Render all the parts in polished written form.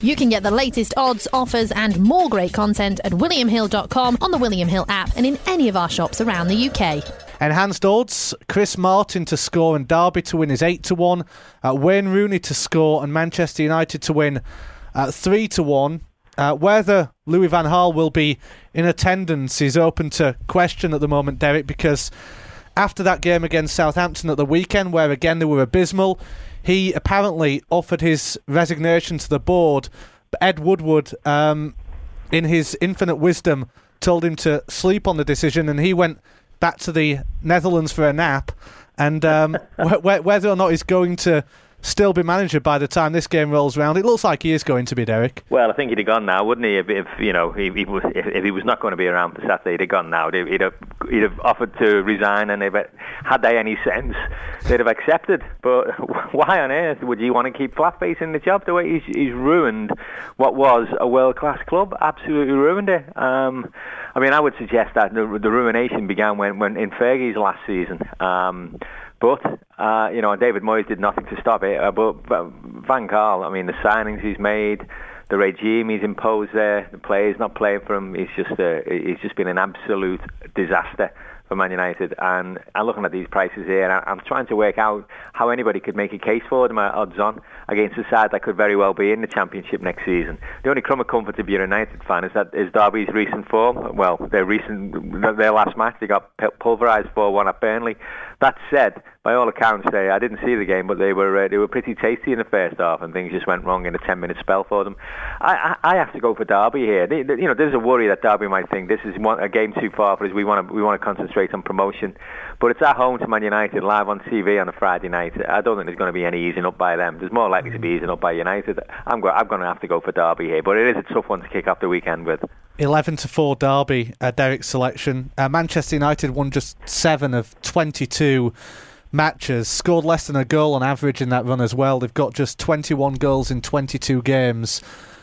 You can get the latest odds, offers and more great content at williamhill.com, on the William Hill app and in any of our shops around the UK. Enhanced odds: Chris Martin to score and Derby to win is 8-1. Wayne Rooney to score and Manchester United to win 3-1. Whether Louis van Gaal will be in attendance is open to question at the moment, Derek, because after that game against Southampton at the weekend, where again they were abysmal, he apparently offered his resignation to the board. But Ed Woodward, in his infinite wisdom, told him to sleep on the decision, and he went back to the Netherlands for a nap. And whether or not he's going to still be manager by the time this game rolls around, it looks like he is going to be, Derek. Well, I think he'd have gone now, wouldn't he? If he was not going to be around for Saturday, he'd have gone now. He'd have offered to resign, and had they any sense, they'd have accepted. But why on earth would you want to keep Flatface in the job? The way he's ruined what was a world-class club, absolutely ruined it. I mean, I would suggest that the ruination began when in Fergie's last season. But David Moyes did nothing to stop it. But Van Gaal, I mean, the signings he's made, the regime he's imposed there, the players not playing for him, he's just been an absolute disaster for Man United. And I'm looking at these prices here, and I'm trying to work out how anybody could make a case for them at odds on against a side that could very well be in the Championship next season. The only crumb of comfort to be a United fan is Derby's recent form. Well, their last match, they got pulverised 4-1 at Burnley. That said, by all accounts, I didn't see the game, but they were pretty tasty in the first half, and things just went wrong in a 10-minute spell for them. I have to go for Derby here. There's a worry that Derby might think this is a game too far for us. We want to concentrate on promotion, but it's at home to Man United, live on TV on a Friday night. I don't think there's going to be any easing up by them. There's more likely to be easing up by United. I'm going to have to go for Derby here, but it is a tough one to kick off the weekend with. 11-4 Derby, Derek's selection. Manchester United won just 7 of 22 matches, scored less than a goal on average in that run as well. They've got just 21 goals in 22 games.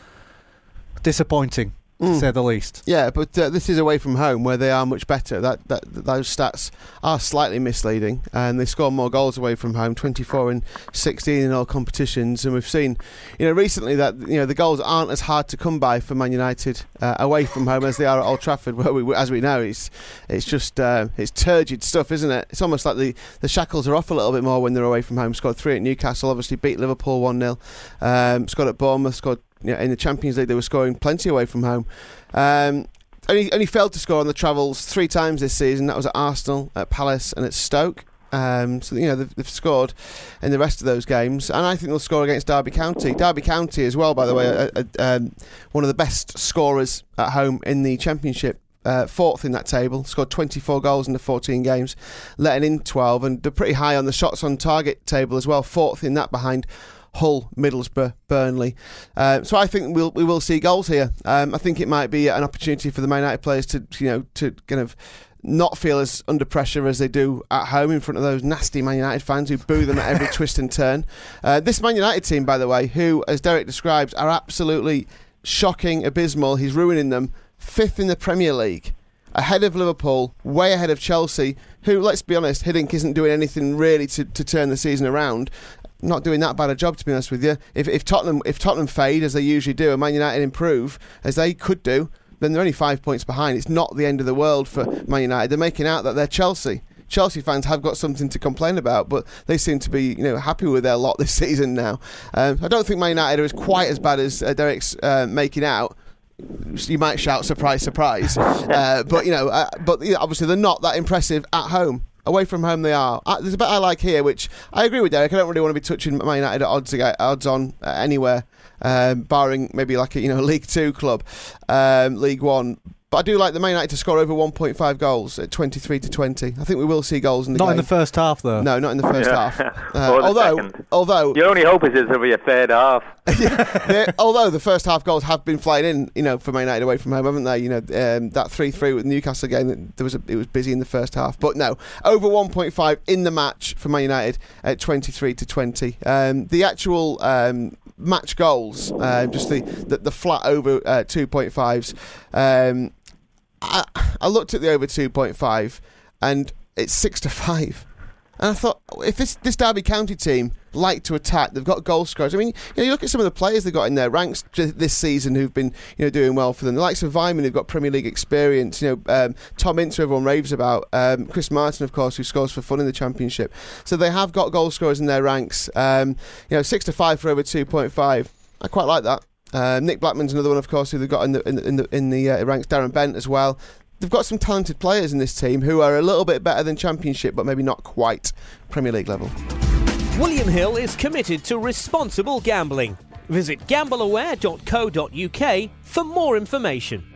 Disappointing, to say the least. Yeah, but this is away from home where they are much better. Those stats are slightly misleading, and they score more goals away from home, 24 and 16 in all competitions. And we've seen, recently that the goals aren't as hard to come by for Man United away from home as they are at Old Trafford, where as we know, it's just it's turgid stuff, isn't it? It's almost like the shackles are off a little bit more when they're away from home. Scored 3 at Newcastle, obviously beat Liverpool 1-0. Scored at Bournemouth, scored. In the Champions League, they were scoring plenty away from home. Only failed to score on the travels 3 times this season. That was at Arsenal, at Palace, and at Stoke. They've scored in the rest of those games, and I think they'll score against Derby County. Derby County, as well, by the way, one of the best scorers at home in the Championship. 4th in that table, scored 24 goals in the 14 games, letting in 12, and they're pretty high on the shots on target table as well. 4th in that, behind Hull, Middlesbrough, Burnley. So I think we will see goals here. I think it might be an opportunity for the Man United players to kind of not feel as under pressure as they do at home in front of those nasty Man United fans who boo them at every twist and turn. This Man United team, by the way, who, as Derek describes, are absolutely shocking, abysmal. He's ruining them. 5th in the Premier League, ahead of Liverpool, way ahead of Chelsea, who, let's be honest, Hiddink isn't doing anything really to turn the season around. Not doing that bad a job, to be honest with you. If Tottenham fade, as they usually do, and Man United improve, as they could do, then they're only 5 points behind. It's not the end of the world for Man United. They're making out that they're Chelsea. Chelsea fans have got something to complain about, but they seem to be happy with their lot this season now. I don't think Man United are quite as bad as Derek's making out. You might shout, surprise, surprise. But obviously they're not that impressive at home. Away from home they are. There's a bit I like here, which I agree with Derek. I don't really want to be touching Man United at odds on anywhere, barring maybe like a League 2 club, League 1. But I do like the Man United to score over 1.5 goals at 23-20. I think we will see goals in the game. Not in the first half, though. No, not in the first half. Although your only hope is there'll be a third half. Although the first half goals have been flying in, for Man United away from home, haven't they? That 3-3 with Newcastle game, it was busy in the first half. But no, over 1.5 in the match for Man United at 23-20. The actual match goals, just the flat over 2.5s. I looked at the over 2.5 and it's 6-5, and I thought, if this Derby County team like to attack. They've got goal scorers. I mean, you look at some of the players they've got in their ranks this season who've been doing well for them. The likes of Vyman, who've got Premier League experience. Tom Ince, who everyone raves about. Chris Martin, of course, who scores for fun in the Championship. So they have got goal scorers in their ranks. 6-5 for over 2.5. I quite like that. Nick Blackman's another one, of course, who they've got in the ranks. Darren Bent as well. They've got some talented players in this team who are a little bit better than Championship, but maybe not quite Premier League level. William Hill is committed to responsible gambling. Visit gambleaware.co.uk for more information.